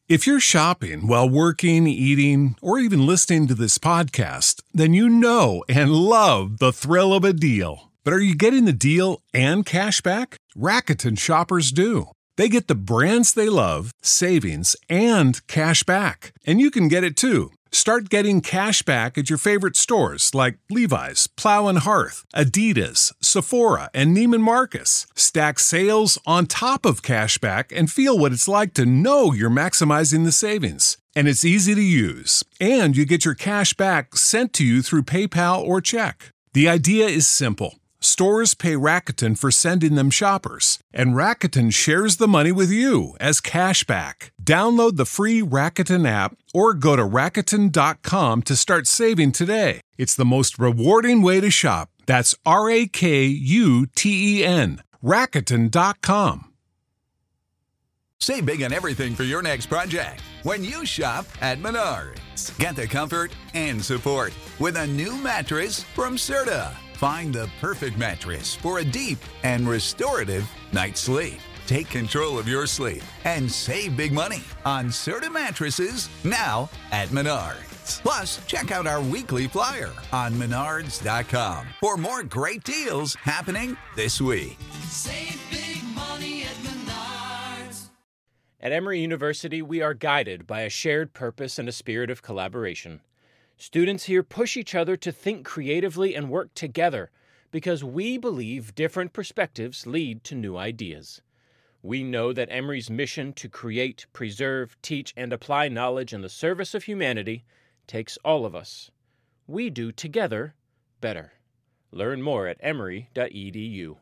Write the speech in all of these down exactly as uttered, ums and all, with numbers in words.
If you're shopping while working, eating, or even listening to this podcast, then you know and love the thrill of a deal. But are you getting the deal and cash back? Rakuten shoppers do. They get the brands they love, savings, and cash back. And you can get it too. Start getting cash back at your favorite stores like Levi's, Plow and Hearth, Adidas, Sephora, and Neiman Marcus. Stack sales on top of cash back and feel what it's like to know you're maximizing the savings. And it's easy to use. And you get your cash back sent to you through PayPal or check. The idea is simple. Stores pay Rakuten for sending them shoppers, and Rakuten shares the money with you as cash back. Download the free Rakuten app or go to Rakuten dot com to start saving today. It's the most rewarding way to shop. That's R A K U T E N. Rakuten dot com. Save big on everything for your next project when you shop at Menards. Get the comfort and support with a new mattress from Serta. Find the perfect mattress for a deep and restorative night's sleep. Take control of your sleep and save big money on Serta mattresses now at Menards. Plus, check out our weekly flyer on Menards dot com for more great deals happening this week. Save big money at Menards. At Emory University, we are guided by a shared purpose and a spirit of collaboration. Students here push each other to think creatively and work together because we believe different perspectives lead to new ideas. We know that Emory's mission to create, preserve, teach, and apply knowledge in the service of humanity takes all of us. We do together better. Learn more at emory dot e d u.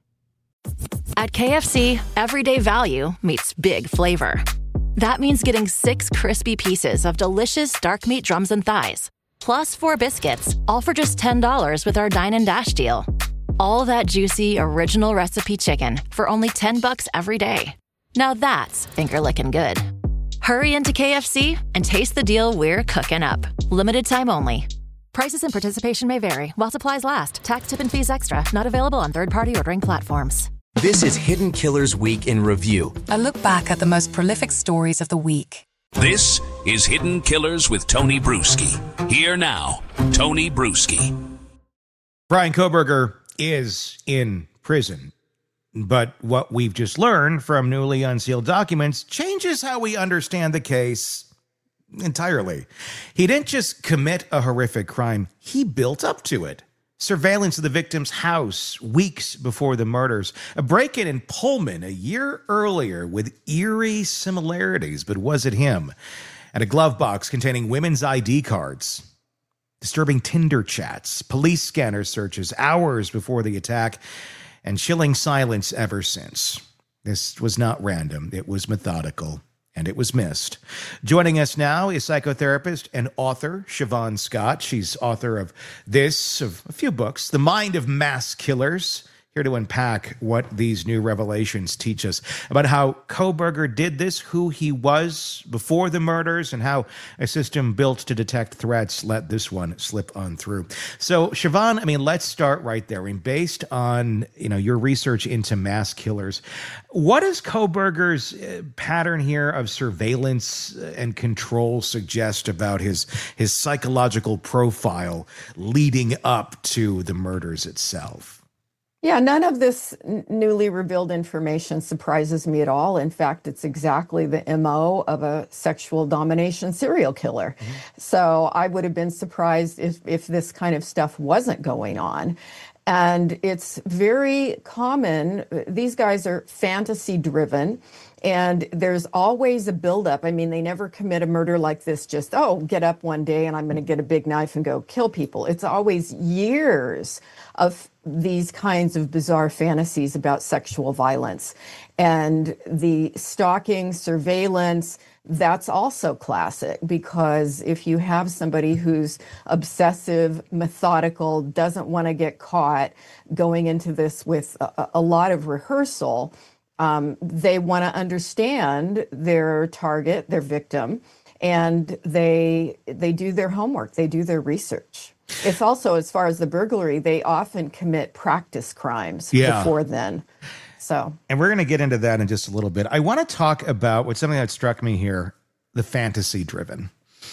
At K F C, everyday value meets big flavor. That means getting six crispy pieces of delicious dark meat drums and thighs, plus four biscuits, all for just ten dollars with our Dine and Dash deal. All that juicy, original recipe chicken for only ten bucks every day. Now that's finger-licking good. Hurry into K F C and taste the deal we're cooking up. Limited time only. Prices and participation may vary while supplies last. Tax, tip, and fees extra. Not available on third-party ordering platforms. This is Hidden Killers Week in Review. A look back at the most prolific stories of the week. This is Hidden Killers with Tony Bruschi. Here now, Tony Bruschi. Bryan Kohberger is in prison, but what we've just learned from newly unsealed documents changes how we understand the case entirely. He didn't just commit a horrific crime, he built up to it. Surveillance of the victim's house weeks before the murders. A break-in in Pullman a year earlier with eerie similarities, but was it him? And a glove box containing women's I D cards. Disturbing Tinder chats, police scanner searches hours before the attack, and chilling silence ever since. This was not random. It was methodical. And it was missed. Joining us now is psychotherapist and author Siobhan Scott. She's author of this, of a few books, The Mind of Mass Killers. Here to unpack what these new revelations teach us about how Kohberger did this, who he was before the murders, and how a system built to detect threats let this one slip on through. So, Siobhan, I mean, let's start right there. I mean, based on, you know, your research into mass killers, what does Kohberger's uh, pattern here of surveillance and control suggest about his his psychological profile leading up to the murders itself? Yeah, none of this n- newly revealed information surprises me at all. In fact, it's exactly the M O of a sexual domination serial killer. Mm-hmm. So I would have been surprised if, if this kind of stuff wasn't going on. And it's very common. These guys are fantasy driven. And there's always a buildup. I mean, they never commit a murder like this just, oh, get up one day and I'm going to get a big knife and go kill people. It's always years of these kinds of bizarre fantasies about sexual violence. And the stalking, surveillance, that's also classic, because if you have somebody who's obsessive, methodical, doesn't want to get caught, going into this with a, a lot of rehearsal, Um, they want to understand their target, their victim, and they they do their homework, they do their research. It's also, as far as the burglary, they often commit practice crimes yeah. before then. So, and we're going to get into that in just a little bit. I want to talk about what's something that struck me here. the fantasy driven.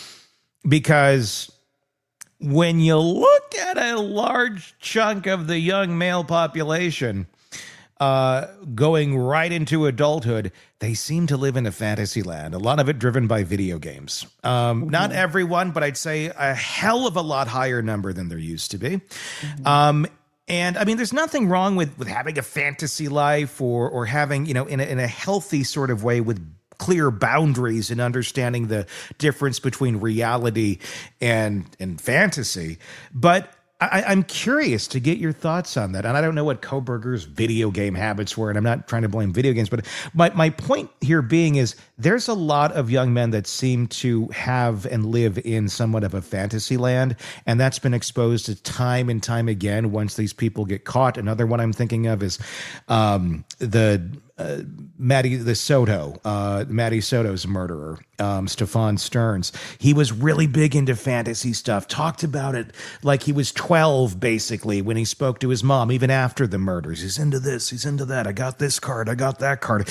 Because when you look at a large chunk of the young male population uh, going right into adulthood, they seem to live in a fantasy land. A lot of it driven by video games. Um, mm-hmm. Not everyone, but I'd say a hell of a lot higher number than there used to be. Mm-hmm. Um, and I mean, there's nothing wrong with, with having a fantasy life or or having, you know, in a, in a healthy sort of way with clear boundaries and understanding the difference between reality and and fantasy. But I, I'm curious to get your thoughts on that. And I don't know what Kohberger's video game habits were, and I'm not trying to blame video games, but my, my point here being is there's a lot of young men that seem to have and live in somewhat of a fantasy land, and that's been exposed to time and time again once these people get caught. Another one I'm thinking of is um, the Uh, Maddie the Soto, uh, Maddie Soto's murderer, um, Stefan Stearns. He was really big into fantasy stuff, talked about it like he was twelve, basically, when he spoke to his mom, even after the murders. He's into this, he's into that. I got this card, I got that card.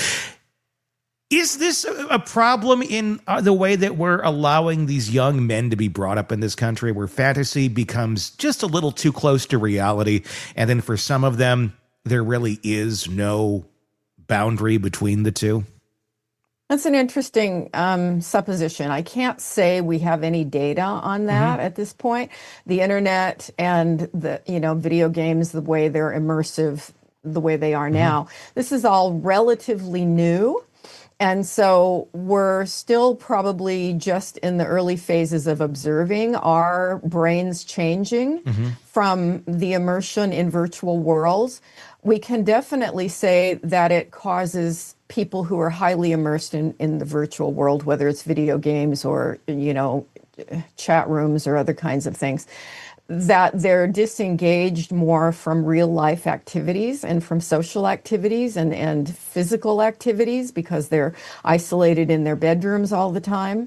Is this a problem in uh, the way that we're allowing these young men to be brought up in this country, where fantasy becomes just a little too close to reality, and then for some of them, there really is no boundary between the two? That's an interesting um, supposition. I can't say we have any data on that mm-hmm. at this point. The internet and the, you know, video games, the way they're immersive, the way they are mm-hmm. now, this is all relatively new. And so we're still probably just in the early phases of observing our brains changing mm-hmm. from the immersion in virtual worlds. We can definitely say that it causes people who are highly immersed in, in the virtual world, whether it's video games or, you know, chat rooms or other kinds of things, that they're disengaged more from real life activities and from social activities and, and physical activities because they're isolated in their bedrooms all the time.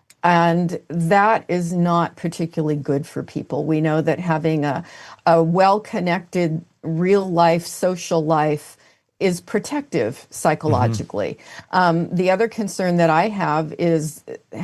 And that is not particularly good for people. We know that having a, a well-connected real life, social life is protective psychologically. Mm-hmm. Um, the other concern that I have is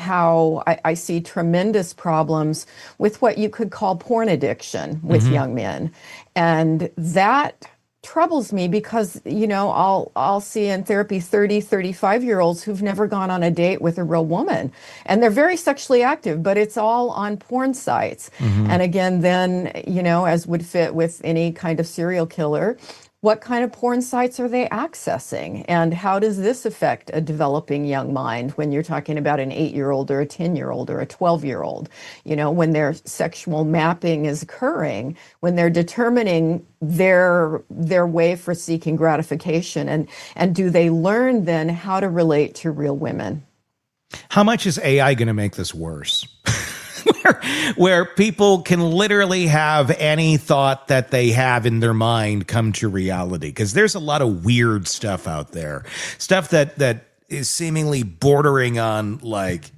how I, I see tremendous problems with what you could call porn addiction with mm-hmm. young men. And that troubles me because, you know, I'll I'll see in therapy thirty, thirty-five year olds who've never gone on a date with a real woman, and they're very sexually active, but it's all on porn sites. Mm-hmm. And again, then, you know, as would fit with any kind of serial killer, what kind of porn sites are they accessing? And how does this affect a developing young mind when you're talking about an eight-year-old or a ten-year-old or a twelve-year-old? You know, when their sexual mapping is occurring, when they're determining their their way for seeking gratification, and, and do they learn then how to relate to real women? How much is A I going to make this worse? Where, where people can literally have any thought that they have in their mind come to reality. Because there's a lot of weird stuff out there. Stuff that that is seemingly bordering on like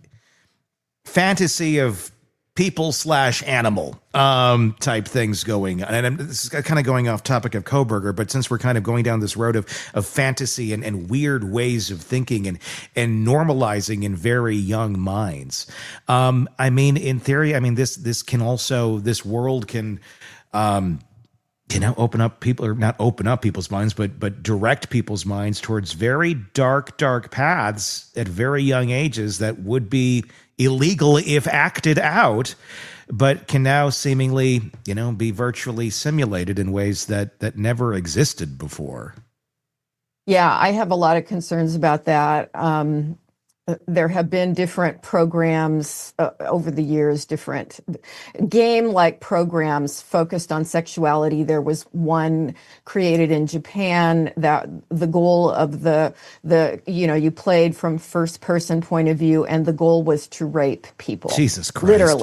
fantasy of people slash animal um, type things going on. And I'm, this is kind of going off topic of Kohberger, but since we're kind of going down this road of of fantasy and, and weird ways of thinking and and normalizing in very young minds, um, I mean, in theory, I mean, this this can also, this world can um, can now open up people, or not open up people's minds, but but direct people's minds towards very dark, dark paths at very young ages that would be illegal if acted out, but can now seemingly, you know, be virtually simulated in ways that that never existed before. Yeah, I have a lot of concerns about that. Um, there have been different programs uh, over the years, different game-like programs focused on sexuality. There was one created in Japan that the goal of the, the you know, you played from first-person point of view, and the goal was to rape people. Jesus Christ. Literally.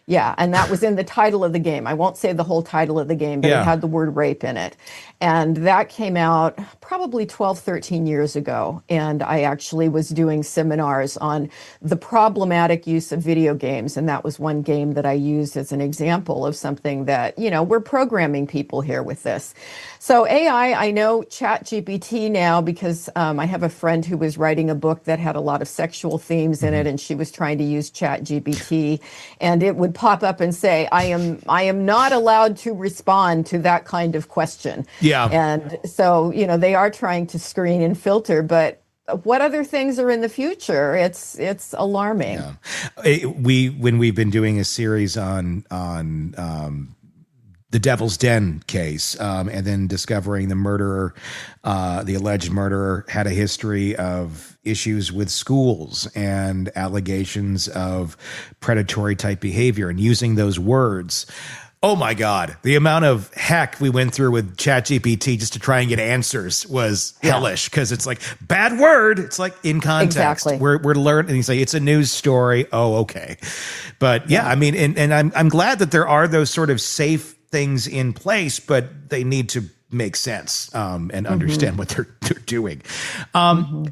Yeah, and that was in the title of the game. I won't say the whole title of the game, but Yeah. it had the word rape in it. And that came out probably twelve, thirteen years ago. And I actually was doing seminars on the problematic use of video games. And that was one game that I used as an example of something that, you know, we're programming people here with this. So A I, I know ChatGPT now because um, I have a friend who was writing a book that had a lot of sexual themes in it, and she was trying to use ChatGPT, and it would pop up and say, I am I am not allowed to respond to that kind of question. Yeah. And so, you know, they are trying to screen and filter, but what other things are in the future? It's it's alarming. Yeah. It- we when we've been doing a series on on um, the Devil's Den case, um, and then discovering the murderer, uh, the alleged murderer, had a history of issues with schools and allegations of predatory type behavior, and using those words. Oh my God, the amount of heck we went through with ChatGPT just to try and get answers was hellish, because it's like, bad word. It's like in context. Exactly. We're we're learning. And you say it's a news story. Oh, okay. But yeah, I mean, and, and I'm I'm glad that there are those sort of safe things in place, but they need to make sense um, and understand Mm-hmm. what they're they're doing. Um, Mm-hmm.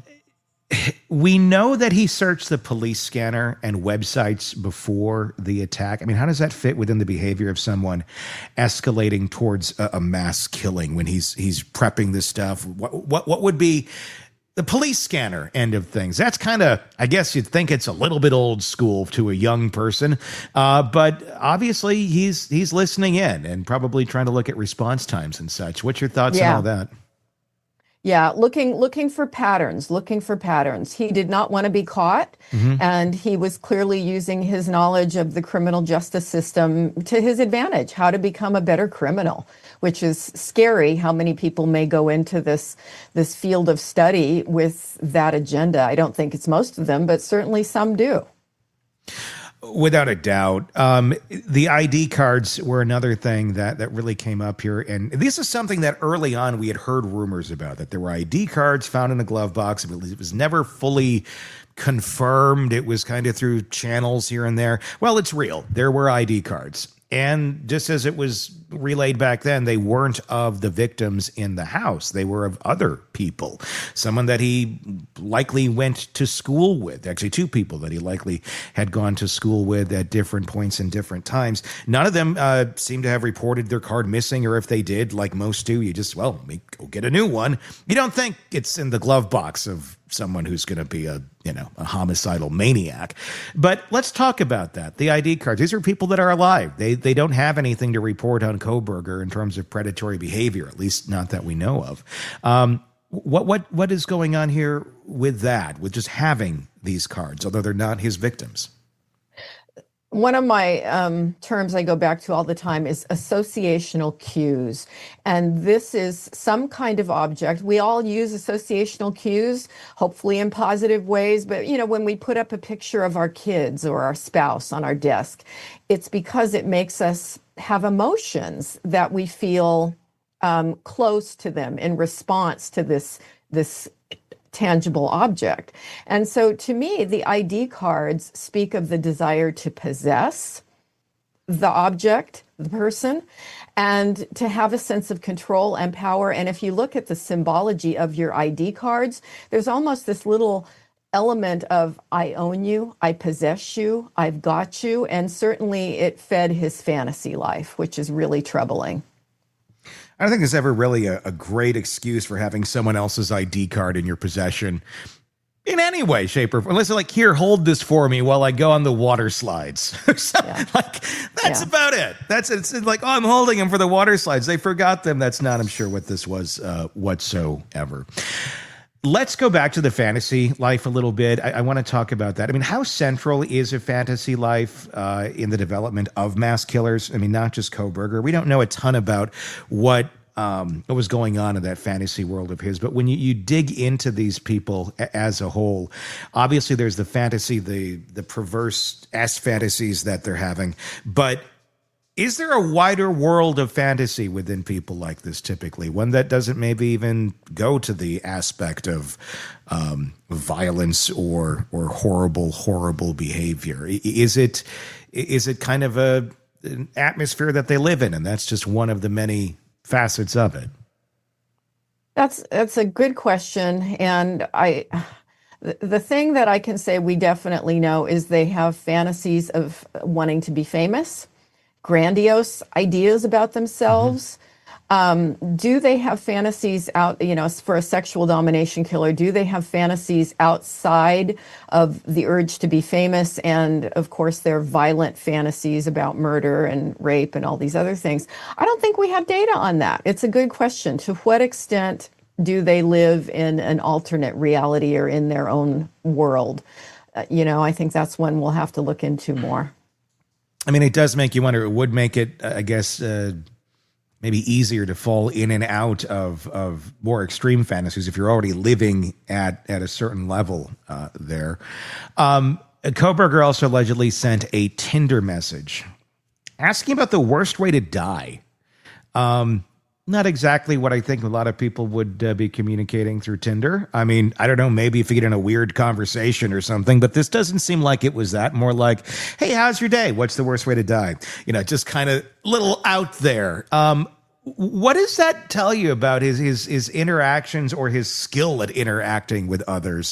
We know that he searched the police scanner and websites before the attack. I mean, how does that fit within the behavior of someone escalating towards a, a mass killing when he's he's prepping this stuff? What what what would be the police scanner end of things? That's kind of, I guess you'd think it's a little bit old school to a young person, uh, but obviously he's he's listening in and probably trying to look at response times and such. What's your thoughts Yeah. on all that? Yeah, looking looking for patterns, looking for patterns. He did not want to be caught, and he was clearly using his knowledge of the criminal justice system to his advantage, how to become a better criminal, which is scary how many people may go into this this field of study with that agenda. I don't think it's most of them, but certainly some do. Without a doubt. Um, the I D cards were another thing that, that really came up here. And this is something that early on we had heard rumors about, that there were I D cards found in a glove box. It was never fully confirmed. It was kind of through channels here and there. Well, it's real. There were I D cards. And just as it was relayed back then, they weren't of the victims in the house. They were of other people, someone that he likely went to school with, actually two people that he likely had gone to school with at different points and different times. None of them uh, seem to have reported their card missing, or if they did, like most do, you just, well, go get a new one. You don't think it's in the glove box of someone who's going to be a, you know, a homicidal maniac. But let's talk about that. The I D cards. These are people that are alive. They they don't have anything to report on Kohberger in terms of predatory behavior, at least not that we know of. Um, what what what is going on here with that, with just having these cards, although they're not his victims? One of my um, terms I go back to all the time is associational cues. And this is some kind of object. We all use associational cues, hopefully in positive ways. But, you know, when we put up a picture of our kids or our spouse on our desk, it's because it makes us have emotions that we feel um, close to them in response to this, this tangible object. And so to me, the I D cards speak of the desire to possess the object, the person, and to have a sense of control and power. And if you look at the symbology of your I D cards, there's almost this little element of I own you, I possess you, I've got you. And certainly it fed his fantasy life, which is really troubling. I don't think there's ever really a, a great excuse for having someone else's I D card in your possession in any way, shape, or form. Unless they're like, here, hold this for me while I go on the water slides. so, Yeah. Like, that's Yeah. about it. That's it. It's like, oh, I'm holding them for the water slides. They forgot them. That's not, I'm sure, what this was uh, whatsoever. Let's go back to the fantasy life a little bit. I, I want to talk about that. I mean, how central is a fantasy life uh, in the development of mass killers? I mean, not just Kohberger. We don't know a ton about what um, what was going on in that fantasy world of his. But when you, you dig into these people a, as a whole, obviously there's the fantasy, the the perverse ass fantasies that they're having. But Is there a wider world of fantasy within people like this typically? One that doesn't maybe even go to the aspect of um, violence or or horrible, horrible behavior? Is it is it kind of a an atmosphere that they live in, and that's just one of the many facets of it? That's that's a good question, and I. The thing that I can say we definitely know is they have fantasies of wanting to be famous, grandiose ideas about themselves. Mm-hmm. Um, do they have fantasies out, you know, for a sexual domination killer, do they have fantasies outside of the urge to be famous? And of course, their violent fantasies about murder and rape and all these other things. I don't think we have data on that. It's a good question. To what extent do they live in an alternate reality or in their own world? Uh, you know, I think that's one we'll have to look into more. I mean, it does make you wonder. It would make it, I guess, uh, maybe easier to fall in and out of, of more extreme fantasies if you're already living at, at a certain level uh, there. Um, Kohberger also allegedly sent a Tinder message asking about the worst way to die. Um, Not exactly what I think a lot of people would uh, be communicating through Tinder. I mean, I don't know, maybe if you get in a weird conversation or something, but this doesn't seem like it was that. More like, hey, how's your day? What's the worst way to die? You know, just kind of little out there. Um, what does that tell you about his his his interactions or his skill at interacting with others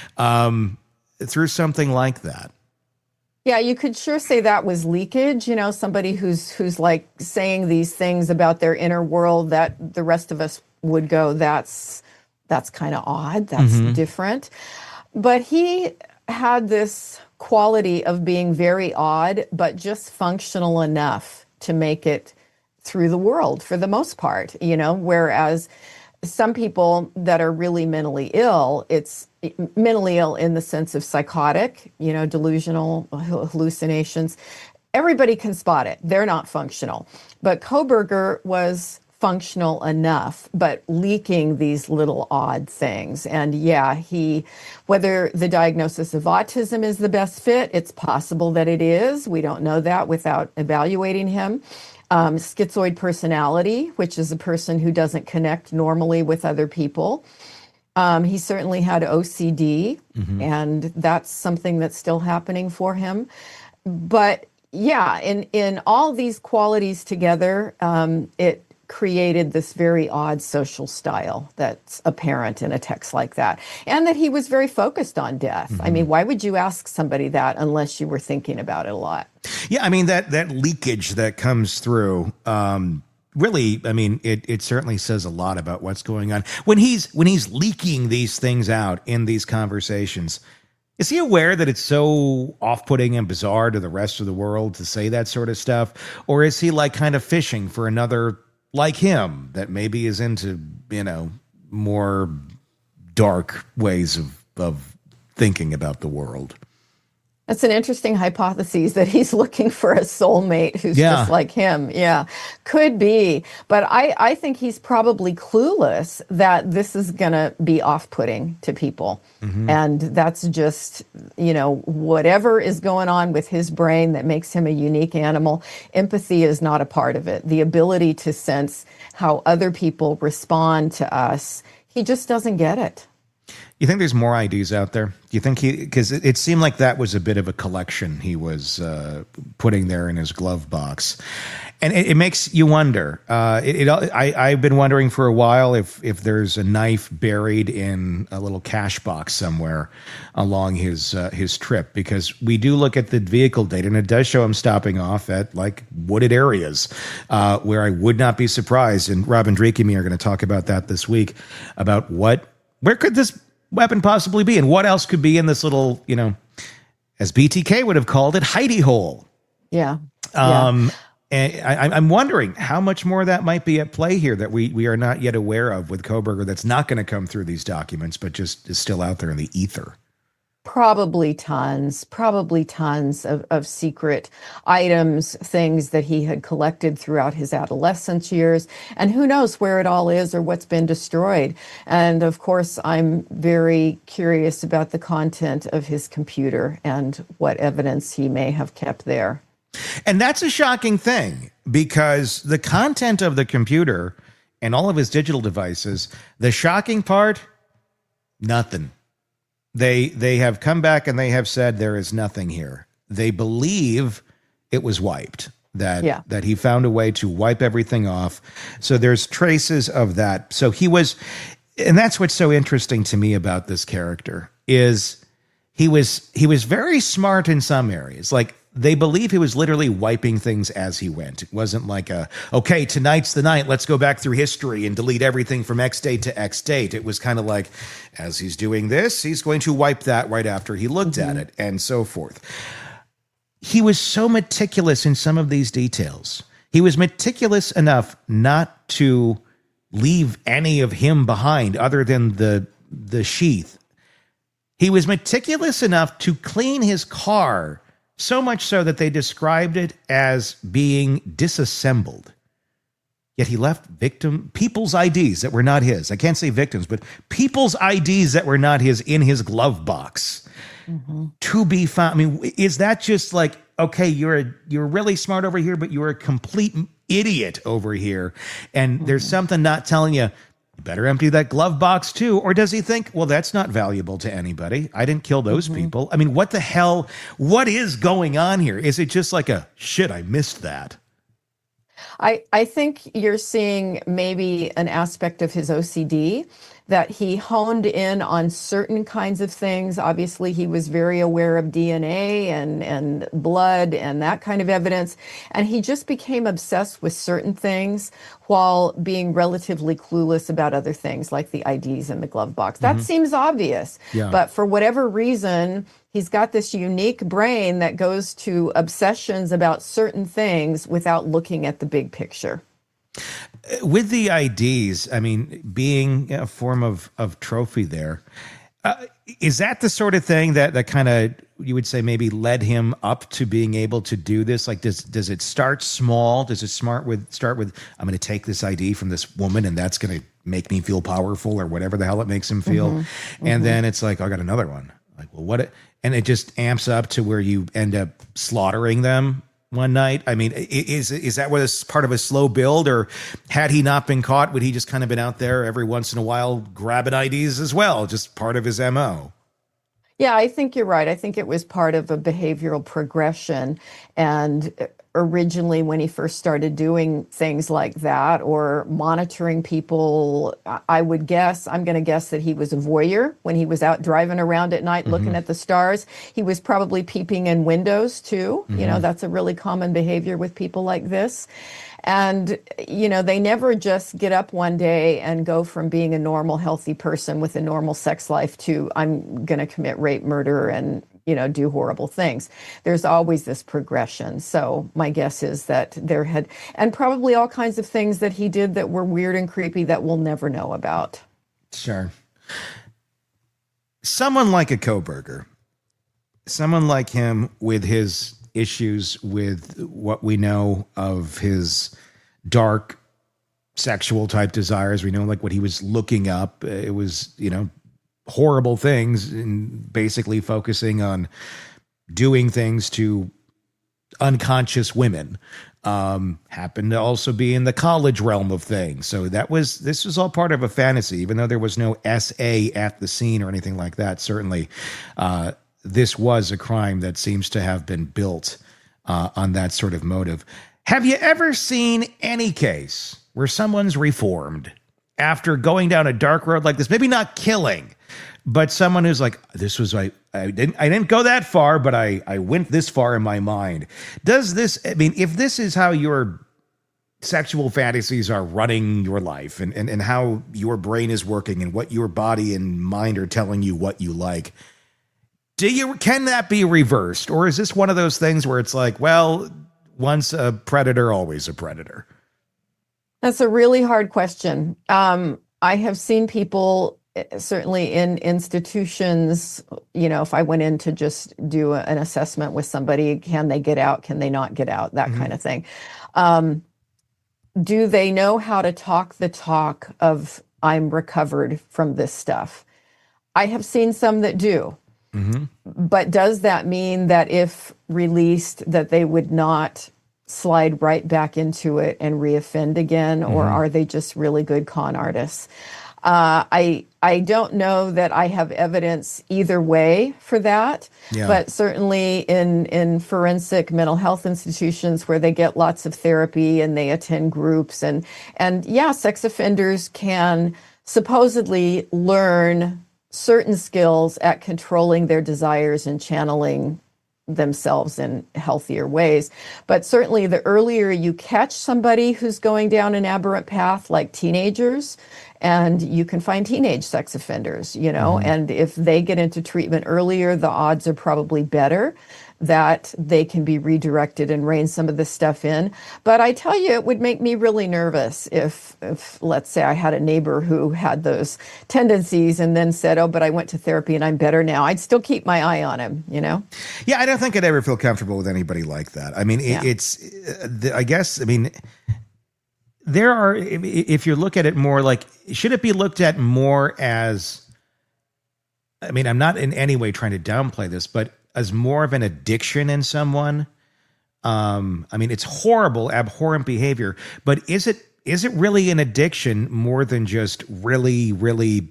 um, through something like that? Yeah, you could sure say that was leakage, you know, somebody who's who's like saying these things about their inner world that the rest of us would go, that's that's kind of odd, that's mm-hmm. different. But he had this quality of being very odd, but just functional enough to make it through the world for the most part, you know, whereas some people that are really mentally ill, it's mentally ill in the sense of psychotic, you know, delusional hallucinations. Everybody can spot it. They're not functional. But Kohberger was functional enough, but leaking these little odd things. And yeah, he, whether the diagnosis of autism is the best fit, it's possible that it is. We don't know that without evaluating him. Um, schizoid personality, which is a person who doesn't connect normally with other people. Um, he certainly had O C D, mm-hmm. and that's something that's still happening for him. But yeah, in, in all these qualities together, um, it created this very odd social style that's apparent in a text like that. And that he was very focused on death. Mm-hmm. I mean, why would you ask somebody that unless you were thinking about it a lot? Yeah, I mean, that that leakage that comes through, um, really, I mean, it it certainly says a lot about what's going on. When he's when he's leaking these things out in these conversations, is he aware that it's so off-putting and bizarre to the rest of the world to say that sort of stuff? Or is he like kind of fishing for another like him that maybe is into, you know, more dark ways of, of thinking about the world? That's an interesting hypothesis that he's looking for a soulmate who's yeah. just like him. Yeah, could be. But I, I think he's probably clueless that this is going to be off-putting to people. Mm-hmm. And that's just, you know, whatever is going on with his brain that makes him a unique animal. Empathy is not a part of it. The ability to sense how other people respond to us, he just doesn't get it. You think there's more I Ds out there? Do you think he, because it, it seemed like that was a bit of a collection he was uh, putting there in his glove box. And it, it makes you wonder. Uh, it, it, I, I've been wondering for a while if, if there's a knife buried in a little cash box somewhere along his uh, his trip, because we do look at the vehicle data and it does show him stopping off at like wooded areas uh, where I would not be surprised. And Rob and Drake and me are going to talk about that this week, about what, where could this weapon possibly be, and what else could be in this little, you know, as B T K would have called it, hidey hole. Yeah. Um, yeah. And I, I'm wondering how much more that might be at play here that we, we are not yet aware of with Kohberger that's not going to come through these documents, but just is still out there in the ether. Probably tons, probably tons of, of secret items, things that he had collected throughout his adolescence years. And who knows where it all is or what's been destroyed. And of course, I'm very curious about the content of his computer and what evidence he may have kept there. And that's a shocking thing because the content of the computer and all of his digital devices, the shocking part, nothing. They they have come back and they have said there is nothing here. They believe it was wiped, that yeah. that he found a way to wipe everything off. So there's traces of that. So he was, and that's what's so interesting to me about this character is he was he was very smart in some areas. Like they believe he was literally wiping things as he went. It wasn't like a, okay, tonight's the night, let's go back through history and delete everything from X date to X date. It was kind of like, as he's doing this, he's going to wipe that right after he looked mm-hmm. at it and so forth. He was so meticulous in some of these details. He was meticulous enough not to leave any of him behind other than the, the sheath. He was meticulous enough to clean his car, so much so that they described it as being disassembled. Yet he left victim people's I Ds that were not his. I can't say victims, but people's I Ds that were not his in his glove box mm-hmm. to be found. I mean, is that just like, okay, you're a, you're really smart over here, but you're a complete idiot over here, and mm-hmm. there's something not telling you, you better empty that glove box too? Or does he think, well, that's not valuable to anybody. I didn't kill those mm-hmm. people. I mean, what the hell? What is going on here? Is it just like a, shit, I missed that? I, I think you're seeing maybe an aspect of his O C D that he honed in on certain kinds of things. Obviously, he was very aware of D N A and, and blood and that kind of evidence. And he just became obsessed with certain things while being relatively clueless about other things like the I Ds in the glove box. That mm-hmm. seems obvious. Yeah. But for whatever reason, he's got this unique brain that goes to obsessions about certain things without looking at the big picture. With the I Ds, I mean, being a form of, of trophy there, uh, is that the sort of thing that, that kind of, you would say, maybe led him up to being able to do this? Like, does does it start small? Does it smart with start with, I'm going to take this I D from this woman and that's going to make me feel powerful or whatever the hell it makes him feel? Mm-hmm. And mm-hmm. then it's like, oh, I got another one. Like, well, what? It, and it just amps up to where you end up slaughtering them one night. I mean, is is that what is part of a slow build, or had he not been caught, would he just kind of been out there every once in a while grabbing I Ds as well, just part of his M O? Yeah, I think you're right. I think it was part of a behavioral progression. And originally, when he first started doing things like that or monitoring people, I would guess, I'm going to guess that he was a voyeur when he was out driving around at night, mm-hmm. looking at the stars. He was probably peeping in windows too. Mm-hmm. You know, that's a really common behavior with people like this. And, you know, they never just get up one day and go from being a normal, healthy person with a normal sex life to I'm going to commit rape, murder, and, you know, do horrible things. There's always this progression. So my guess is that there had, and probably all kinds of things that he did that were weird and creepy that we'll never know about. Sure. Someone like a Kohberger, someone like him with his issues with what we know of his dark sexual type desires. We know like what he was looking up. It was, you know, horrible things and basically focusing on doing things to unconscious women. Um, happened to also be in the college realm of things. So that was, this was all part of a fantasy, even though there was no S A at the scene or anything like that. Certainly, uh, this was a crime that seems to have been built uh, on that sort of motive. Have you ever seen any case where someone's reformed after going down a dark road like this? Maybe not killing, but someone who's like, this was, I, I didn't, I didn't go that far, but I, I went this far in my mind. Does this, I mean, if this is how your sexual fantasies are running your life and, and, and how your brain is working and what your body and mind are telling you what you like, Do you, can that be reversed? Or is this one of those things where it's like, well, once a predator, always a predator? That's a really hard question. Um, I have seen people, certainly in institutions, you know, if I went in to just do a, an assessment with somebody, can they get out? Can they not get out? That mm-hmm. kind of thing. Um, do they know how to talk the talk of I'm recovered from this stuff? I have seen some that do. Mm-hmm. But does that mean that if released, that they would not slide right back into it and reoffend again, or Mhm. are they just really good con artists? Uh, I I don't know that I have evidence either way for that, Yeah. but certainly in in forensic mental health institutions where they get lots of therapy and they attend groups, and and yeah, sex offenders can supposedly learn certain skills at controlling their desires and channeling themselves in healthier ways. But certainly the earlier you catch somebody who's going down an aberrant path, like teenagers, and you can find teenage sex offenders, you know, Mhm. and if they get into treatment earlier, the odds are probably better that they can be redirected and rein some of this stuff in. But I tell you, it would make me really nervous if, if let's say I had a neighbor who had those tendencies and then said, oh, but I went to therapy and I'm better now. I'd still keep my eye on him, you know? Yeah, I don't think I'd ever feel comfortable with anybody like that. I mean, it, Yeah. it's, uh, the- I guess, I mean, there are, if if you look at it more like, should it be looked at more as, I mean, I'm not in any way trying to downplay this, but as more of an addiction in someone? Um, I mean, it's horrible, abhorrent behavior, but is it is it really an addiction more than just really, really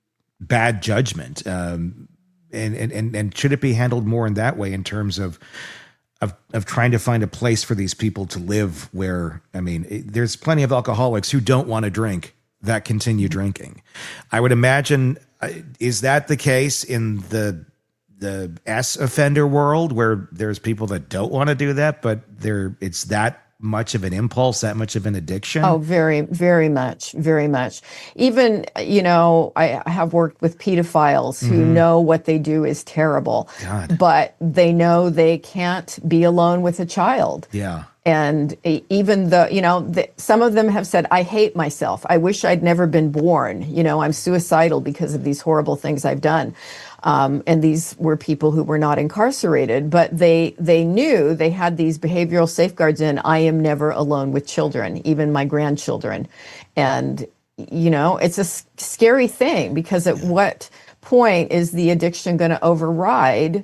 bad judgment? Um, and, and, and, and should it be handled more in that way in terms of, of, of trying to find a place for these people to live where, I mean, it, there's plenty of alcoholics who don't want to drink that continue drinking. I would imagine, uh, is that the case in the the S offender world where there's people that don't want to do that, but there it's that much of an impulse, that much of an addiction? Oh, very, very much, very much. Even, you know, I have worked with pedophiles who Mhm. know what they do is terrible, God. but they know they can't be alone with a child. Yeah. And e- even though, you know, the, some of them have said, I hate myself. I wish I'd never been born. You know, I'm suicidal because of these horrible things I've done. Um, and these were people who were not incarcerated, but they they knew they had these behavioral safeguards in. I am never alone with children, even my grandchildren. And, you know, it's a s- scary thing, because at what point is the addiction going to override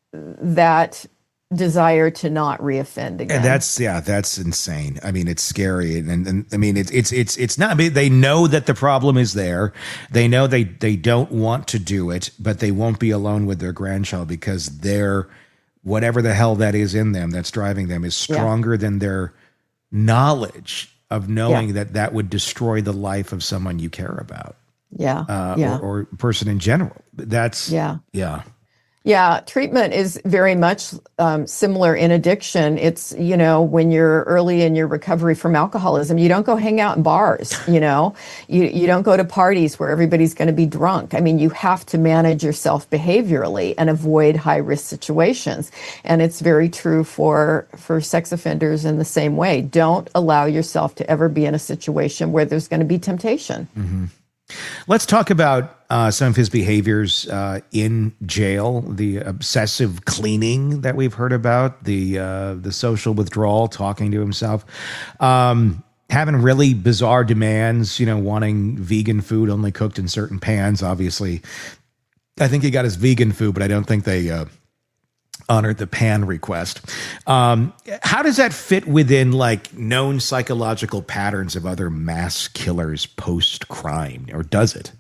that desire to not reoffend again? And that's, yeah, that's insane. I mean, it's scary. And, and, and I mean, it's, it's, it's, it's not, I mean, they know that the problem is there. They know they, they don't want to do it, but they won't be alone with their grandchild because they're, whatever the hell that is in them that's driving them is stronger than their knowledge of knowing Yeah. that that would destroy the life of someone you care about. Yeah. Uh, yeah. or, or person in general. That's, Yeah. yeah. Yeah, treatment is very much um, similar in addiction. It's, you know, when you're early in your recovery from alcoholism, you don't go hang out in bars, you know, you, you don't go to parties where everybody's going to be drunk. I mean, you have to manage yourself behaviorally and avoid high risk situations. And it's very true for, for sex offenders in the same way. Don't allow yourself to ever be in a situation where there's going to be temptation. Mm-hmm. Let's talk about uh, some of his behaviors uh, in jail, the obsessive cleaning that we've heard about, the uh, the social withdrawal, talking to himself, um, having really bizarre demands, you know, wanting vegan food only cooked in certain pans, obviously. I think he got his vegan food, but I don't think they uh, honored the pan request. Um, how does that fit within like known psychological patterns of other mass killers post-crime, or does it?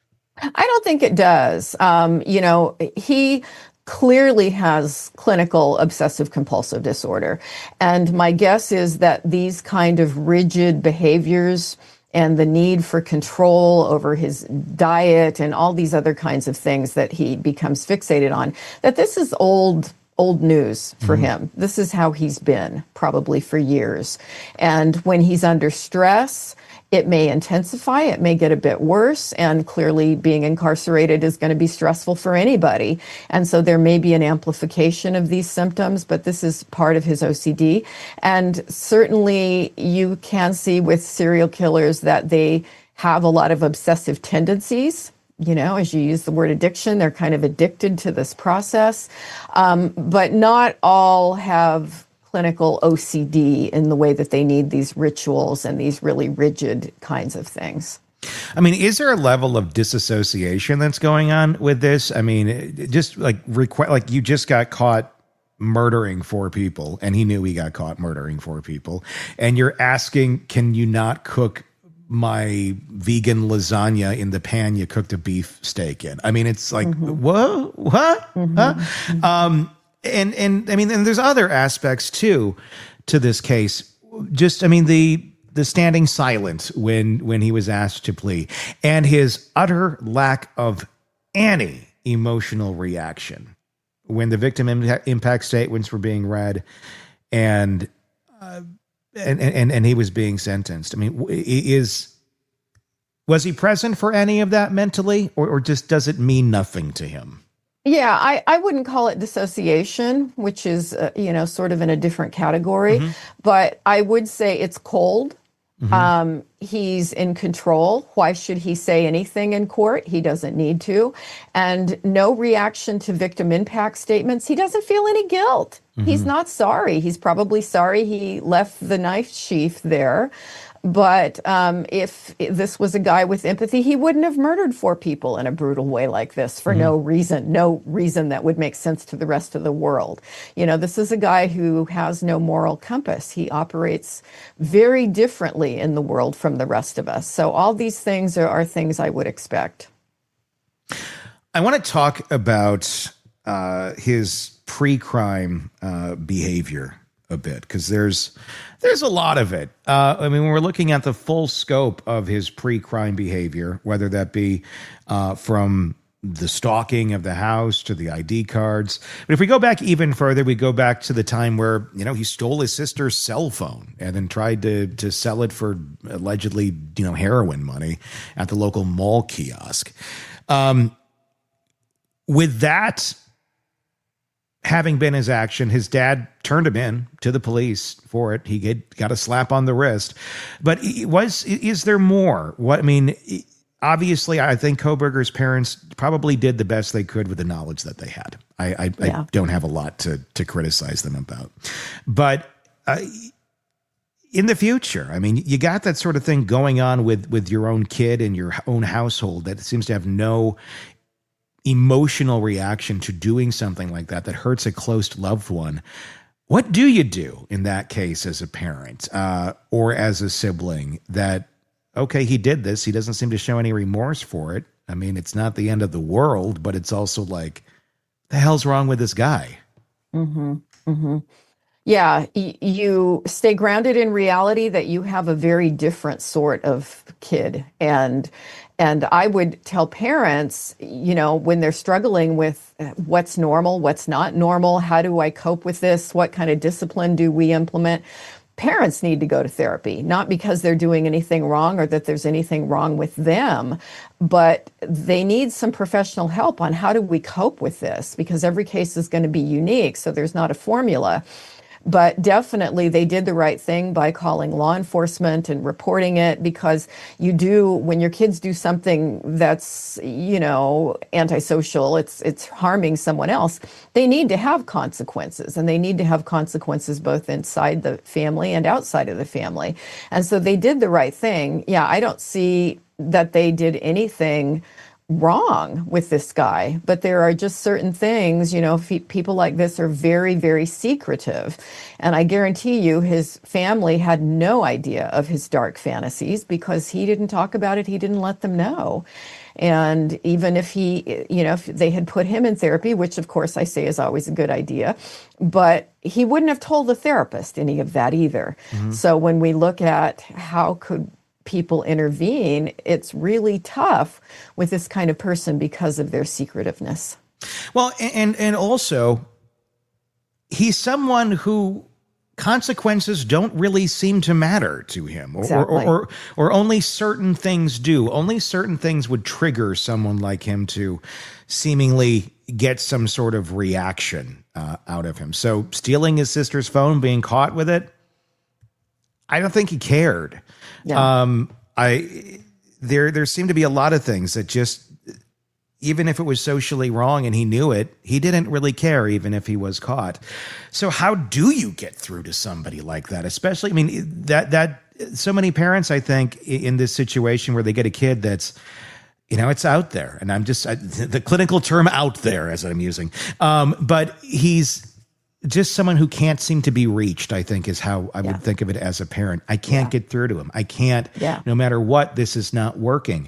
I don't think it does. Um, you know, he clearly has clinical obsessive compulsive disorder. And my guess is that these kind of rigid behaviors and the need for control over his diet and all these other kinds of things that he becomes fixated on, that this is old old news for Mhm. him. This is how he's been probably for years. And when he's under stress, it may intensify, it may get a bit worse, and clearly being incarcerated is going to be stressful for anybody. And so there may be an amplification of these symptoms, but this is part of his O C D. And certainly you can see with serial killers that they have a lot of obsessive tendencies. You know, as you use the word addiction, they're kind of addicted to this process. Um, but not all have clinical O C D in the way that they need these rituals and these really rigid kinds of things. I mean, is there a level of disassociation that's going on with this? I mean, it- just like requ- like you just got caught murdering four people, and he knew he got caught murdering four people, and you're asking, can you not cook my vegan lasagna in the pan you cooked a beef steak in? I mean, it's like, mm-hmm. what? What? Mm-hmm. Huh? Mm-hmm. Um, and, and I mean, and there's other aspects too to this case. Just, I mean, the, the standing silent when, when he was asked to plea, and his utter lack of any emotional reaction when the victim impact statements were being read and, uh, and, and, and he was being sentenced. I mean, is, was he present for any of that mentally, or, or just does it mean nothing to him? Yeah, I, I wouldn't call it dissociation, which is, uh, you know, sort of in a different category, mm-hmm. but I would say it's cold. Mm-hmm. Um, he's in control. Why should he say anything in court? He doesn't need to. And no reaction to victim impact statements. He doesn't feel any guilt. Mm-hmm. He's not sorry. He's probably sorry he left the knife sheath there. But um, if this was a guy with empathy, he wouldn't have murdered four people in a brutal way like this for mm-hmm. no reason, no reason that would make sense to the rest of the world. You know, this is a guy who has no moral compass. He operates very differently in the world from the rest of us. So all these things are, are things I would expect. I want to talk about uh, his pre-crime uh, behavior a bit, because there's there's a lot of it. Uh, I mean, when we're looking at the full scope of his pre-crime behavior, whether that be uh, from the stalking of the house to the I D cards. But if we go back even further, we go back to the time where, you know, he stole his sister's cell phone and then tried to to sell it for allegedly, you know, heroin money at the local mall kiosk. Um, with that having been his action, his dad turned him in to the police for it. He get, got a slap on the wrist. But was is there more? What I mean, obviously, I think Kohberger's parents probably did the best they could with the knowledge that they had. I, I, yeah. I don't have a lot to to criticize them about. But uh, in the future, I mean, you got that sort of thing going on with with your own kid and your own household that seems to have no emotional reaction to doing something like that that hurts a close loved one. What do you do in that case as a parent uh, or as a sibling that, okay, he did this, he doesn't seem to show any remorse for it? I mean, it's not the end of the world, but it's also like, the hell's wrong with this guy? Mm-hmm. Mm-hmm. Yeah, y- you stay grounded in reality that you have a very different sort of kid. And And I would tell parents, you know, when they're struggling with what's normal, what's not normal, how do I cope with this? What kind of discipline do we implement? Parents need to go to therapy, not because they're doing anything wrong or that there's anything wrong with them, but they need some professional help on how do we cope with this, because every case is going to be unique. So there's not a formula. But definitely they did the right thing by calling law enforcement and reporting it, because you do, when your kids do something that's, you know, antisocial, it's it's harming someone else, they need to have consequences, and they need to have consequences both inside the family and outside of the family. And so they did the right thing. Yeah, I don't see that they did anything wrong with this guy, but there are just certain things, you know, f- people like this are very, very secretive. And I guarantee you his family had no idea of his dark fantasies because he didn't talk about it. He didn't let them know. And even if he, you know, if they had put him in therapy, which of course I say is always a good idea, but he wouldn't have told the therapist any of that either. Mm-hmm. So when we look at how could people intervene, it's really tough with this kind of person because of their secretiveness. Well, and and also, he's someone who consequences don't really seem to matter to him, or, exactly. or, or, or only certain things do. Only certain things would trigger someone like him to seemingly get some sort of reaction uh, out of him. So stealing his sister's phone, being caught with it, I don't think he cared. Yeah. Um, I there there seemed to be a lot of things that just, even if it was socially wrong and he knew it, he didn't really care, even if he was caught. So how do you get through to somebody like that? Especially, I mean, that that so many parents, I think, in this situation where they get a kid that's, you know, it's out there, and I'm just I, the clinical term "out there" as I'm using, um, but he's just someone who can't seem to be reached, I think, is how I Yeah. would think of it as a parent. I can't Yeah. get through to him. I can't, Yeah. no matter what, this is not working.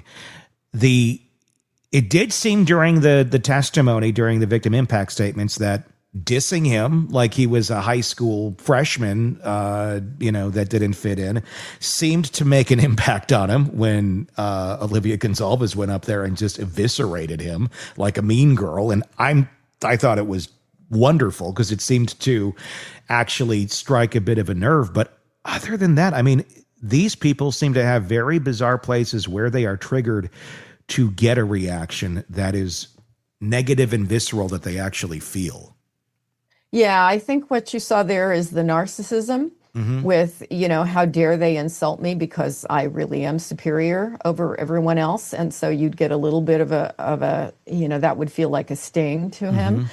The It did seem during the the testimony, during the victim impact statements, that dissing him like he was a high school freshman, uh, you know, that didn't fit in, seemed to make an impact on him when uh, Olivia Gonzalez went up there and just eviscerated him like a mean girl. And I'm I thought it was wonderful because it seemed to actually strike a bit of a nerve. But other than that, I mean, these people seem to have very bizarre places where they are triggered to get a reaction that is negative and visceral that they actually feel. Yeah, I think what you saw there is the narcissism Mhm. with, you know, how dare they insult me because I really am superior over everyone else. And so you'd get a little bit of a, of a, you know, that would feel like a sting to him.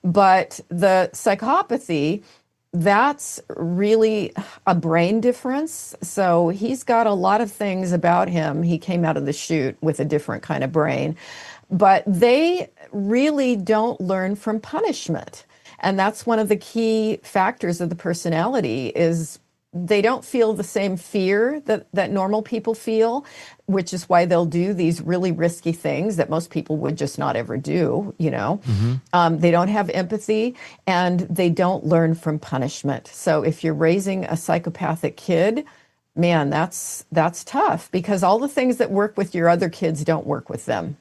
But the psychopathy, that's really a brain difference. So he's got a lot of things about him. He came out of the chute with a different kind of brain. But they really don't learn from punishment. And that's one of the key factors of the personality is they don't feel the same fear that, that normal people feel, which is why they'll do these really risky things that most people would just not ever do, you know. Um, they don't have empathy and they don't learn from punishment. So if you're raising a psychopathic kid, man, that's that's tough because all the things that work with your other kids don't work with them.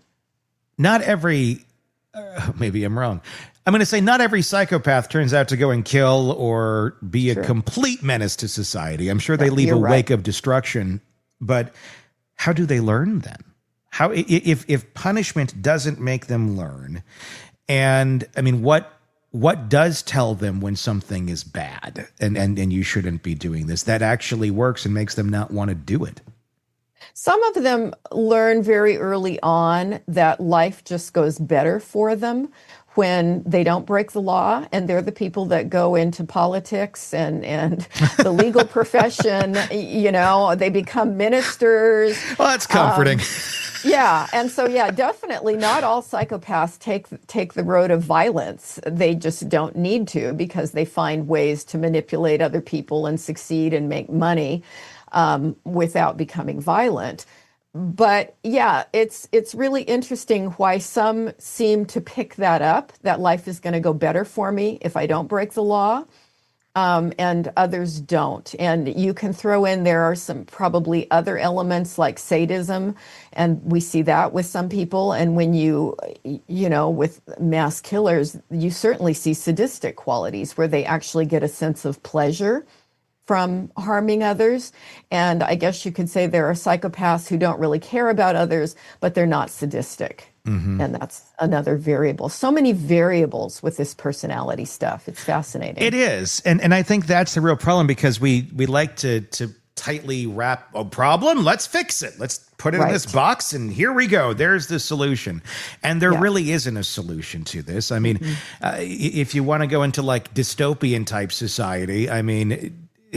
Not every, uh, maybe I'm wrong. I'm going to say not every psychopath turns out to go and kill or be a Sure. complete menace to society. I'm sure they Yeah, leave a you're right. wake of destruction, but how do they learn then? How i- if if punishment doesn't make them learn, and I mean, what what does tell them when something is bad and and and you shouldn't be doing this? That actually works and makes them not want to do it. Some of them learn very early on that life just goes better for them when they don't break the law, and they're the people that go into politics and, and the legal profession. You know, they become ministers. Well, that's comforting. Um, yeah, and so yeah, definitely not all psychopaths take take the road of violence. They just don't need to because they find ways to manipulate other people and succeed and make money um, without becoming violent. But yeah, it's it's really interesting why some seem to pick that up, that life is going to go better for me if I don't break the law, um, and others don't. And you can throw in, there are some probably other elements like sadism, and we see that with some people. And when you, you know, with mass killers, you certainly see sadistic qualities where they actually get a sense of pleasure from harming others. And I guess you could say there are psychopaths who don't really care about others, but they're not sadistic. Mm-hmm. And that's another variable. So many variables with this personality stuff. It's fascinating. It is. And and I think that's the real problem because we we like to to tightly wrap a problem. Let's fix it. Let's put it Right. in this box and here we go. There's the solution. And there Yeah. really isn't a solution to this. I mean, Mhm. uh, i- if you want to go into like dystopian type society, I mean, it,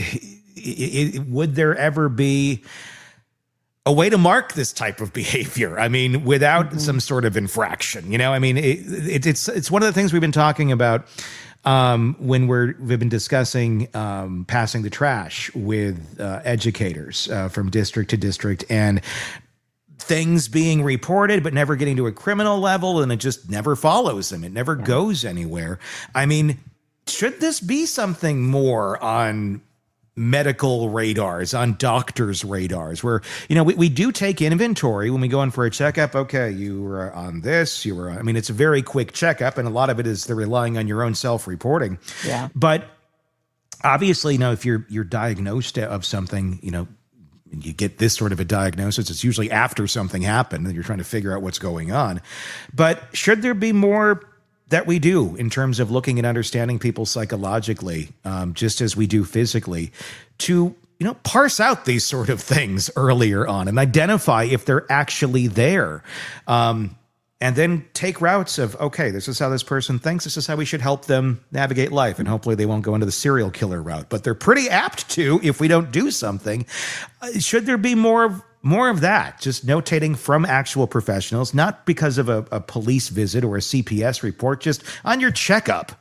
it, it, would there ever be a way to mark this type of behavior? I mean, without Mm-hmm. some sort of infraction, you know, I mean, it, it, it's, it's one of the things we've been talking about um, when we're, we've been discussing um, passing the trash with uh, educators uh, from district to district and things being reported, but never getting to a criminal level. And it just never follows them. It never goes anywhere. I mean, should this be something more on medical radars, on doctors' radars, where, you know, we, we do take inventory when we go in for a checkup. Okay, you were on this, you were, I mean, it's a very quick checkup, and a lot of it is they're relying on your own self-reporting. Yeah. But obviously, you know, if you're you're diagnosed of something, you know, you get this sort of a diagnosis, it's usually after something happened and you're trying to figure out what's going on. But should there be more that we do in terms of looking at understanding people psychologically, um, just as we do physically, to, you know, parse out these sort of things earlier on and identify if they're actually there. Um, and then take routes of, okay, this is how this person thinks. This is how we should help them navigate life. And hopefully they won't go into the serial killer route, but they're pretty apt to if we don't do something. Uh, should there be more of More of that, just notating from actual professionals, not because of a, a police visit or a C P S report, just on your checkup.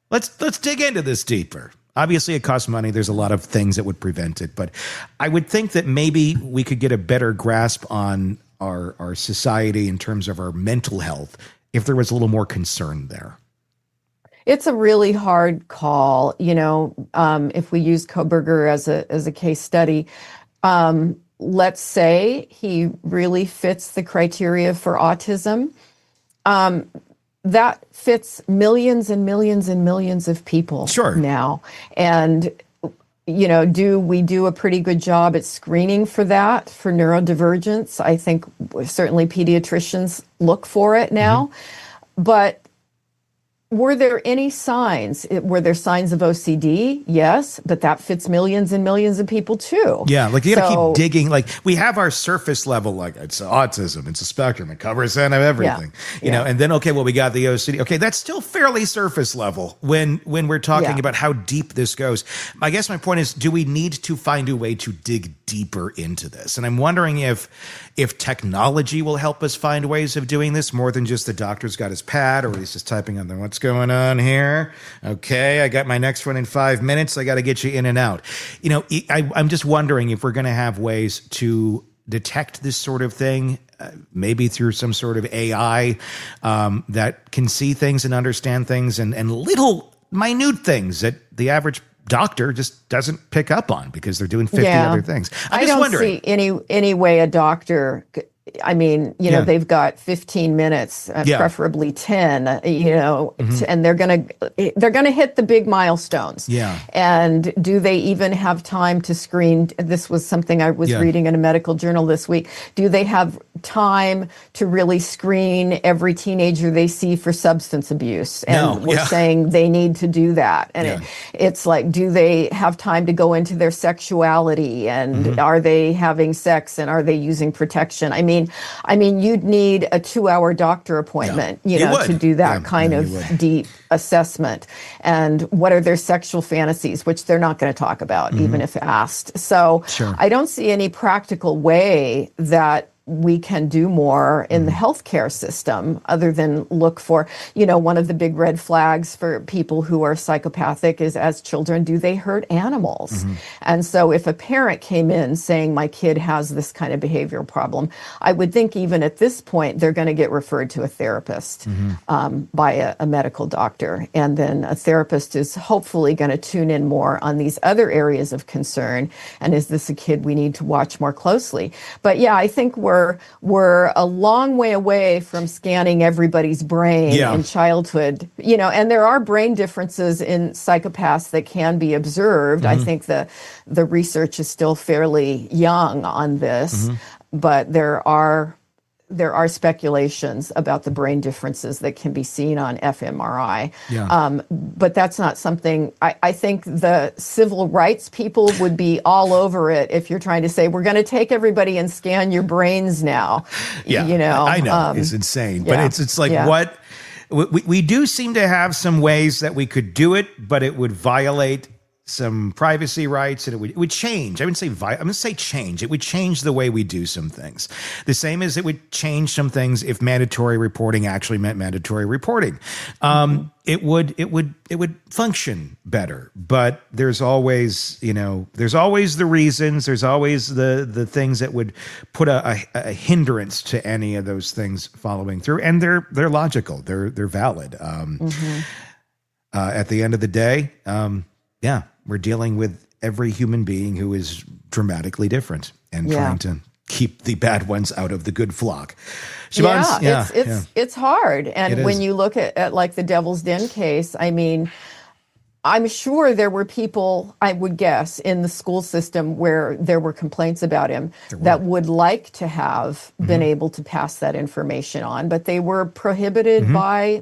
let's let's dig into this deeper. Obviously, it costs money. There's a lot of things that would prevent it. But I would think that maybe we could get a better grasp on our, our society in terms of our mental health if there was a little more concern there. It's a really hard call. You know, um, if we use Kohberger as a as a case study, um, let's say he really fits the criteria for autism. Um, that fits millions and millions and millions of people sure. now. And, you know, do we do a pretty good job at screening for that, for neurodivergence? I think certainly pediatricians look for it now. Mm-hmm. But were there any signs? Were there signs of O C D? Yes, but that fits millions and millions of people too. Yeah, like you got to so, keep digging. Like we have our surface level, like it's autism, it's a spectrum, it covers kind of everything, yeah, you yeah. know. And then okay, well we got the O C D. Okay, that's still fairly surface level when when we're talking yeah. about how deep this goes. I guess my point is, do we need to find a way to dig deeper into this? And I'm wondering if if technology will help us find ways of doing this more than just the doctor's got his pad or he's just typing on the what's going on here. Okay, I got my next one in five minutes. I got to get you in and out. You know, I, I'm just wondering if we're going to have ways to detect this sort of thing, uh, maybe through some sort of A I um, that can see things and understand things and, and little minute things that the average doctor just doesn't pick up on because they're doing fifty yeah. other things. I'm I just don't wondering. see any any way a doctor. I mean, you know, Yeah. they've got fifteen minutes, uh, Yeah. preferably ten. uh, You know, Mhm. t- and they're gonna they're gonna hit the big milestones. Yeah. And do they even have time to screen? This was something I was Yeah. reading in a medical journal this week. Do they have time to really screen every teenager they see for substance abuse? And No, we're yeah. saying they need to do that. And Yeah. it, it's like, do they have time to go into their sexuality? And Mhm. are they having sex? And are they using protection? I mean, I mean, you'd need a two-hour doctor appointment, Yeah. you You know, would. to do that Yeah, kind yeah, of you would. deep assessment. And what are their sexual fantasies, which they're not going to talk about, Mhm. even if asked. So Sure. I don't see any practical way that we can do more in the healthcare system other than look for, you know, one of the big red flags for people who are psychopathic is as children, do they hurt animals? Mm-hmm. And so if a parent came in saying my kid has this kind of behavioral problem, I would think even at this point, they're going to get referred to a therapist Mm-hmm. um, by a, a medical doctor. And then a therapist is hopefully going to tune in more on these other areas of concern. And is this a kid we need to watch more closely? But yeah, I think we're we're a long way away from scanning everybody's brain Yeah. in childhood, you know, and there are brain differences in psychopaths that can be observed. I Mhm. think the the research is still fairly young on this, Mhm. but there are there are speculations about the brain differences that can be seen on fMRI. Yeah. Um, but that's not something, I, I think the civil rights people would be all over it if you're trying to say, we're going to take everybody and scan your brains now. Yeah, You know, I I know um, it's insane, but yeah, it's it's like yeah. what we, we do seem to have some ways that we could do it, but it would violate some privacy rights, and it would, it would change. I wouldn't say vi- I'm going to say change. It would change the way we do some things. The same as it would change some things if mandatory reporting actually meant mandatory reporting. Um, Mm-hmm. It would it would it would function better. But there's always you know there's always the reasons. There's always the the things that would put a, a, a hindrance to any of those things following through, and they're they're logical. They're they're valid. Um, Mhm. uh, at the end of the day, um, yeah, we're dealing with every human being who is dramatically different and Yeah. trying to keep the bad ones out of the good flock. Siobhan's- yeah, it's it's yeah. it's hard. And It when is. you look at, at like the Devil's Den case, I mean, I'm sure there were people, I would guess, in the school system where there were complaints about him that would like to have been Mm-hmm. able to pass that information on, but they were prohibited Mhm. by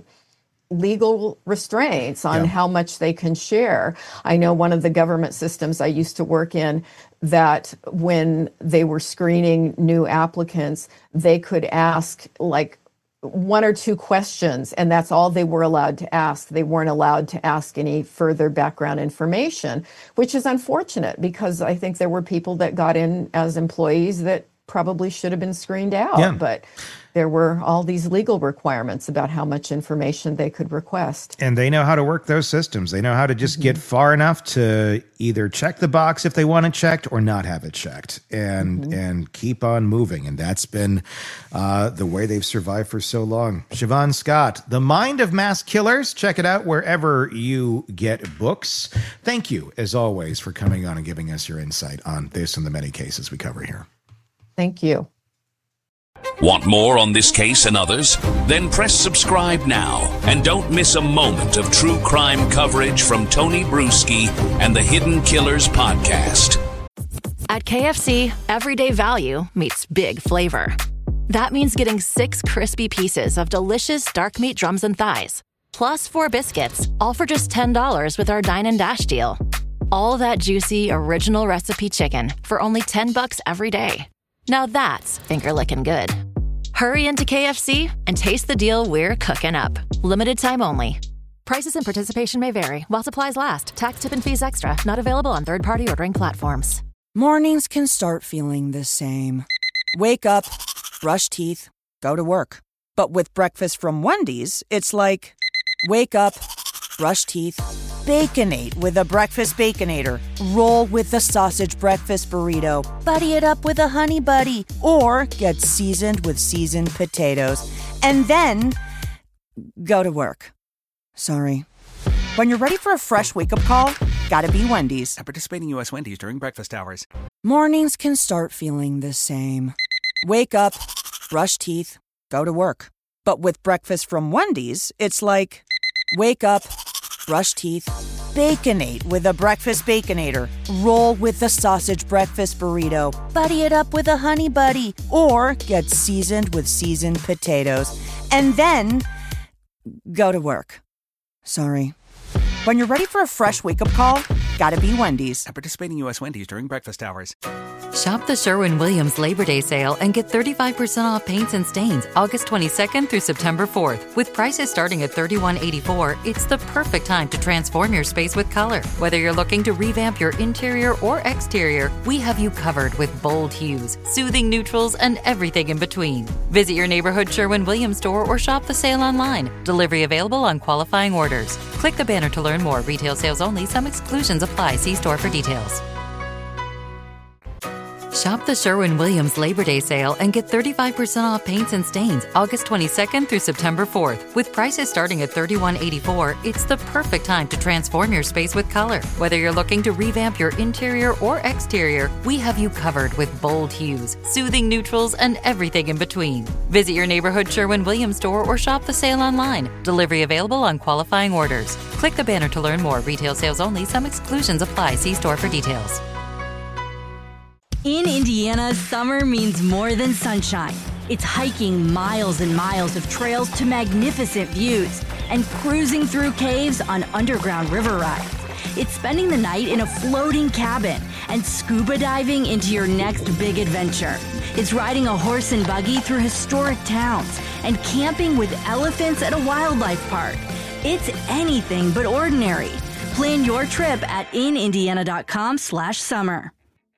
legal restraints on Yeah. how much they can share. I know one of the government systems I used to work in that when they were screening new applicants, they could ask like one or two questions, and that's all they were allowed to ask. They weren't allowed to ask any further background information, which is unfortunate because I think there were people that got in as employees that probably should have been screened out. Yeah. But there were all these legal requirements about how much information they could request. And they know how to work those systems. They know how to just mm-hmm. get far enough to either check the box if they want it checked or not have it checked, and mm-hmm. and keep on moving. And that's been uh, the way they've survived for so long. Siobhan Scott, The Mind of Mass Killers. Check it out wherever you get books. Thank you, as always, for coming on and giving us your insight on this and the many cases we cover here. Thank you. Want more on this case and others? Then press subscribe now and don't miss a moment of true crime coverage from Tony Bruschi and the Hidden Killers podcast. At K F C, everyday value meets big flavor. That means getting six crispy pieces of delicious dark meat drums and thighs, plus four biscuits, all for just ten dollars with our Dine and Dash deal. All that juicy, original recipe chicken for only ten bucks every day. Now that's finger-licking good. Hurry into K F C and taste the deal we're cooking up. Limited time only. Prices and participation may vary while supplies last. Tax, tip, and fees extra. Not available on third-party ordering platforms. Mornings can start feeling the same. Wake up, brush teeth, go to work. But with breakfast from Wendy's, it's like, wake up, brush teeth, Baconate with a breakfast Baconator. Roll with the sausage breakfast burrito. Buddy it up with a honey buddy. Or get seasoned with seasoned potatoes. And then go to work. Sorry. When you're ready for a fresh wake-up call, gotta be Wendy's. At participating U S Wendy's during breakfast hours. Mornings can start feeling the same. Wake up, brush teeth, go to work. But with breakfast from Wendy's, it's like, wake up, brush teeth, Baconate with a breakfast Baconator. Roll with the sausage breakfast burrito. Buddy it up with a honey buddy. Or get seasoned with seasoned potatoes. And then go to work. Sorry. When you're ready for a fresh wake-up call, gotta be Wendy's. At participating U S Wendy's during breakfast hours. Shop the Sherwin-Williams Labor Day sale and get thirty-five percent off paints and stains August twenty-second through September fourth. With prices starting at thirty-one eighty-four, it's the perfect time to transform your space with color. Whether you're looking to revamp your interior or exterior, we have you covered with bold hues, soothing neutrals, and everything in between. Visit your neighborhood Sherwin-Williams store or shop the sale online. Delivery available on qualifying orders. Click the banner to learn more. Retail sales only. Some exclusions apply. See store for details. Shop the Sherwin-Williams Labor Day sale and get thirty-five percent off paints and stains August twenty-second through September fourth. With prices starting at thirty-one eighty-four, it's the perfect time to transform your space with color. Whether you're looking to revamp your interior or exterior, we have you covered with bold hues, soothing neutrals, and everything in between. Visit your neighborhood Sherwin-Williams store or shop the sale online. Delivery available on qualifying orders. Click the banner to learn more. Retail sales only. Some exclusions apply. See store for details. In Indiana, summer means more than sunshine. It's hiking miles and miles of trails to magnificent views and cruising through caves on underground river rides. It's spending the night in a floating cabin and scuba diving into your next big adventure. It's riding a horse and buggy through historic towns and camping with elephants at a wildlife park. It's anything but ordinary. Plan your trip at inindiana.com slash summer.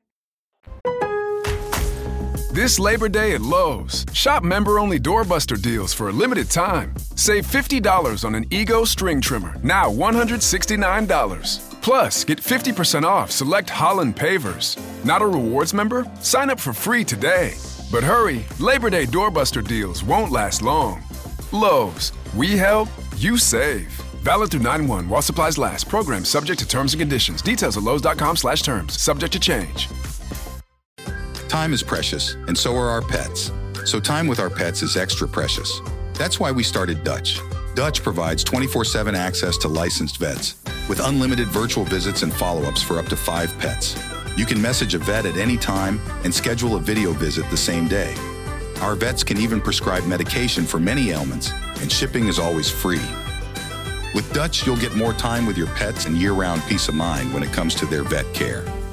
This Labor Day at Lowe's, shop member-only doorbuster deals for a limited time. Save fifty dollars on an Ego string trimmer, now one hundred sixty-nine dollars. Plus, get fifty percent off select Holland pavers. Not a rewards member? Sign up for free today. But hurry, Labor Day doorbuster deals won't last long. Lowe's, we help, you save. Valid through nine one while supplies last. Program subject to terms and conditions. Details at lowes.com slash terms. Subject to change. Time is precious, and so are our pets. So time with our pets is extra precious. That's why we started Dutch. Dutch provides twenty-four seven access to licensed vets, with unlimited virtual visits and follow-ups for up to five pets. You can message a vet at any time and schedule a video visit the same day. Our vets can even prescribe medication for many ailments, and shipping is always free. With Dutch, you'll get more time with your pets and year-round peace of mind when it comes to their vet care.